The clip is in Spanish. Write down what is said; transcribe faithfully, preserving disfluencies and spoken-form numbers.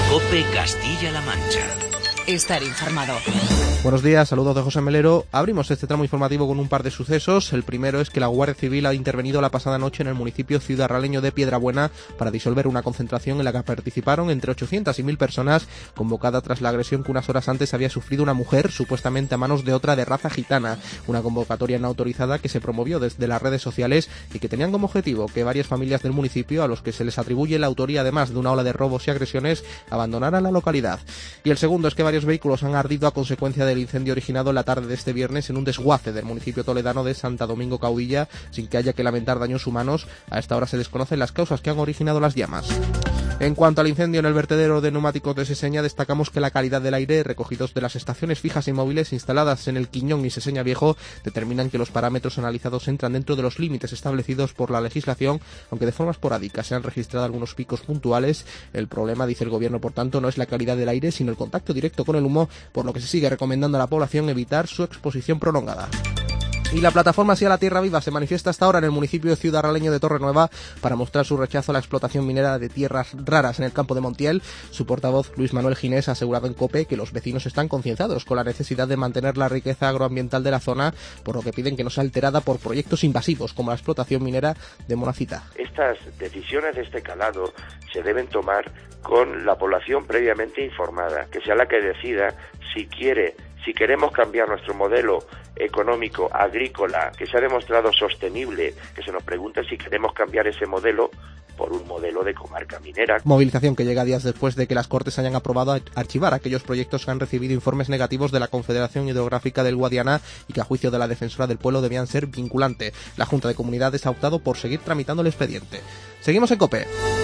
COPE Castilla-La Mancha. Estar informado. Buenos días, saludos de José Melero. Abrimos este tramo informativo con un par de sucesos. El primero es que la Guardia Civil ha intervenido la pasada noche en el municipio ciudadraleño de Piedrabuena para disolver una concentración en la que participaron entre ochocientas y mil personas, convocada tras la agresión que unas horas antes había sufrido una mujer, supuestamente a manos de otra de raza gitana. Una convocatoria no autorizada que se promovió desde las redes sociales y que tenían como objetivo que varias familias del municipio, a los que se les atribuye la autoría además de una ola de robos y agresiones, abandonaran la localidad. Y el segundo es que varios vehículos han ardido a consecuencia del incendio originado en la tarde de este viernes en un desguace del municipio toledano de Santa Domingo Caudilla, sin que haya que lamentar daños humanos. A esta hora se desconocen las causas que han originado las llamas. En cuanto al incendio en el vertedero de neumáticos de Seseña, destacamos que la calidad del aire recogidos de las estaciones fijas y móviles instaladas en el Quiñón y Seseña Viejo determinan que los parámetros analizados entran dentro de los límites establecidos por la legislación, aunque de forma esporádica se han registrado algunos picos puntuales. El problema, dice el gobierno, por tanto, no es la calidad del aire, sino el contacto directo con el humo, por lo que se sigue recomendando a la población evitar su exposición prolongada. Y la plataforma Sí a la Tierra Viva se manifiesta hasta ahora en el municipio ciudadraleño de Torrenueva para mostrar su rechazo a la explotación minera de tierras raras en el campo de Montiel. Su portavoz, Luis Manuel Ginés, ha asegurado en COPE que los vecinos están concienciados con la necesidad de mantener la riqueza agroambiental de la zona, por lo que piden que no sea alterada por proyectos invasivos como la explotación minera de monazita. Estas decisiones de este calado se deben tomar con la población previamente informada, que sea la que decida si quiere Si queremos cambiar nuestro modelo económico agrícola, que se ha demostrado sostenible, que se nos pregunte si queremos cambiar ese modelo por un modelo de comarca minera. Movilización que llega días después de que las Cortes hayan aprobado archivar aquellos proyectos que han recibido informes negativos de la Confederación Hidrográfica del Guadiana y que a juicio de la Defensora del Pueblo debían ser vinculantes. La Junta de Comunidades ha optado por seguir tramitando el expediente. Seguimos en COPE.